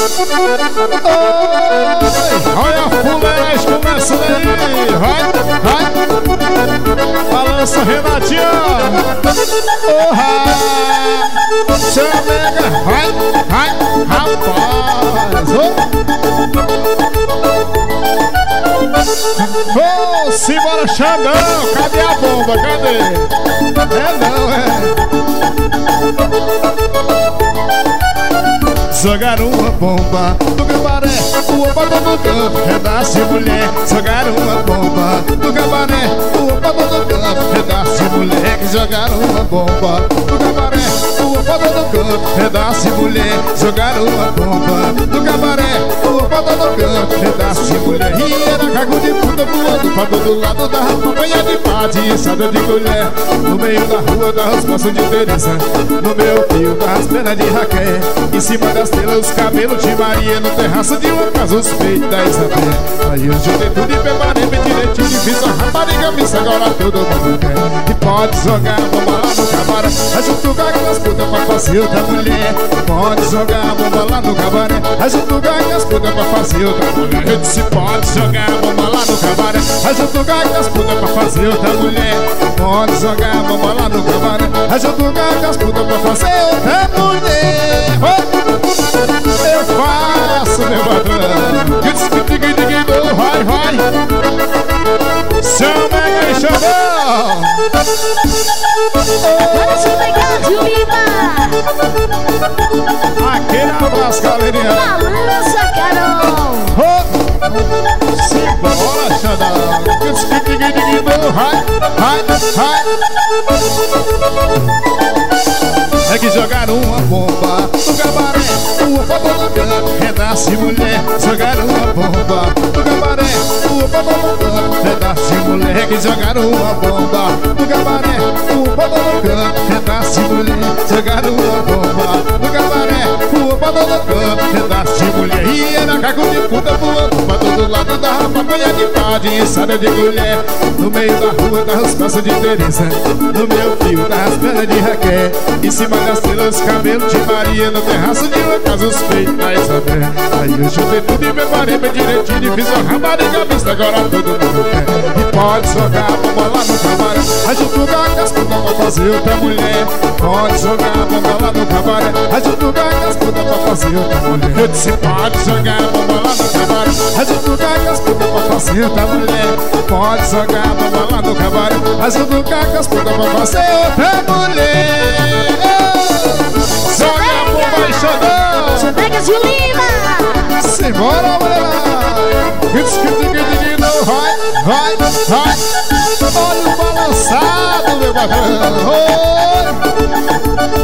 Olha a fuleiragem começando aí. Vai. Balança, Renatinha. Seu nega, vai, rapaz. Simbora, Xandão. Cadê a bomba? Cadê? Jogaram uma bomba no cabaré, o opa todo canto, pedaço de mulher. Jogaram uma bomba no cabaré, o opa todo canto, pedaço de mulher. Que jogaram uma bomba no cabaré, o opa todo canto, pedaço de mulher. Jogaram uma bomba no cabaré, o opa todo canto, pedaço de mulher. E era cago de puta voando pra todo lado da rua, banha de pate e enxada de colher. No meio da rua das poças de Teresa, no meu fio das pernas de Raquel. Em cima das telas, os cabelos de Maria, no terraço de uma casa, os peitos da Isabel. Aí eu joguei tudo e preparei bem direitinho, e fiz a rapariga missa, agora todo mundo quer. E pode jogar a bomba lá no cabaré, junto com aquelas putas pra fazer outra mulher. Pode jogar a bomba lá no cabaré, junto com aquelas putas pra fazer outra mulher. Eu disse pode jogar a bomba lá no cabaré, junto com aquelas putas pra fazer outra mulher. Pode jogar a bomba lá no cabaré, junto com aquelas putas pra fazer outra mulher. Eu faço, meu patrão. Vai. Chama aí, Xandão. Vamos pegar de Lima. Aquele abraço, galerinha. Balança, Carol. Simbora, Xandão. Vai. É que jogaram uma bomba no cabaré, o opa no canto, pedaço de mulher. Jogaram uma bomba no cabaré, o opa no canto, pedaço de mulher. É que jogaram uma bomba no cabaré, o opa no canto, pedaço de mulher. Jogaram uma bomba no cabaré, o opa no canto, pedaço de mulher. E era caco de puta voando pra todo lado da rapa, banha de tarde e enxada de colher. No meio da rua das calças de Teresa, no meu fio das pernas de Raquel. Em cima das telas, cabelos de Maria, no terraço de uma casa, os peitos da Isabel. Aí eu juntei tudo e preparei bem direitinho, e fiz uma rapariga mista, agora todo mundo quer. E pode jogar a bomba lá no cabaré, junto com aquelas putas pra fazer outra mulher. Pode jogar a bomba lá no cabaré, junto com aquelas putas pra fazer outra mulher. Eu disse pode jogar a bomba lá no cabaré, junto com aquelas putas pra fazer outra mulher. Pode jogar a bomba lá no cabaré, junto com aquelas putas pra fazer outra mulher. Joga a bomba aí, Xandão. Chavegas de Lima. Simbora, mulherada. Vai. Olha o balançado, meu patrão.